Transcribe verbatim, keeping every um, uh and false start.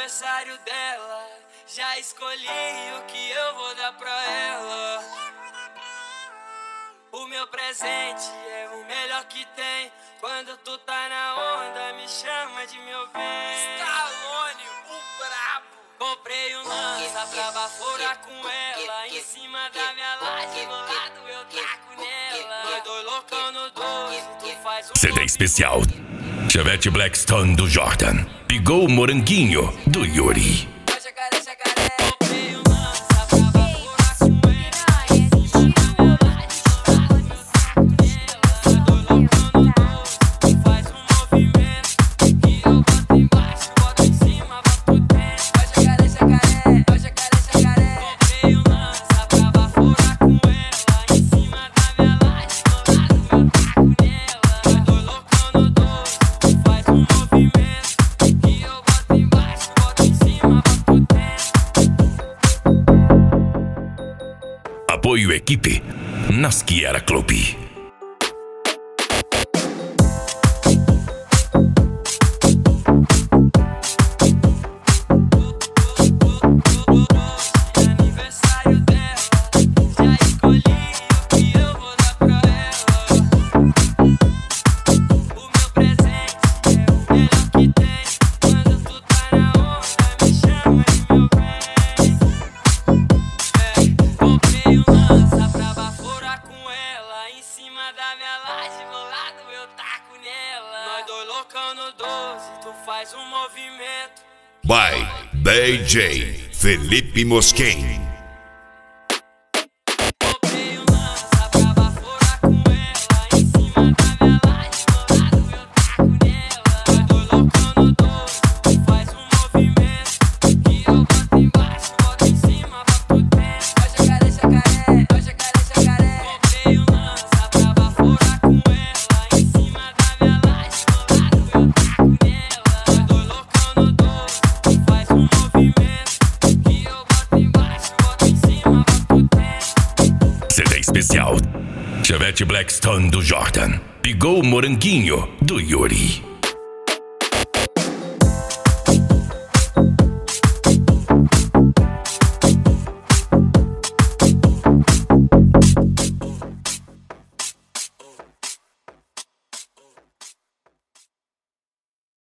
aniversário dela, já escolhi o que eu vou dar pra ela. O meu presente é o melhor que tem. Quando tu tá na onda, me chama de meu bem. Stallone, o brabo. Comprei um lança pra baforar com ela. Em cima da minha laje, do lado eu taco nela. Nós dois loucão no doze, tu faz um C D especial Chevette Blackstone do Jordan. Pegou o moranguinho do Yuri. jacaré, jacaré. Comprei um lança pra baforar com ela. Em cima da minha laje, do lado eu taco nela. Nós dois loucão no doze, tu faz um movimento que eu boto embaixo, boto em cima, boto dentro. Jacaré, jacaré, jacaré, jacaré. Comprei um lança pra baforar com ela. Em cima da minha laje, do lado eu taco nela. Nós dois loucão no doze, tu faz um movimento que eu boto embaixo, boto em cima, boto dentro. Apoio equipe Nasciera Clube. Aniversário dela, já escolhi o que eu vou dar pra ela. O meu presente é o melhor que tem. Quando tu tá na onda, me chama de meu bem. É, comprei um lança pra baforar com ela. Em cima da minha laje, do lado eu taco nela. Nós dois loucão no doze, tu faz um movimento. By D J Felipe Mosquen. Comprei um lança pra baforar com ela. Em cima da minha laje, do lado eu taco nela. Nós dois loucão no doze, tu faz um movimento que eu boto embaixo, boto em cima, boto dentro. Ó jacaré, jacaré, ó jacaré, jacaré. Comprei um lança pra baforar com ela. Em cima da minha laje, do lado eu taco nela. Nós dois loucão no doze, tu faz um movimento que eu boto embaixo, boto em cima, boto dentro. C D especial Chevette Blackstone do Jordan. Pegou o moranguinho do Yuri.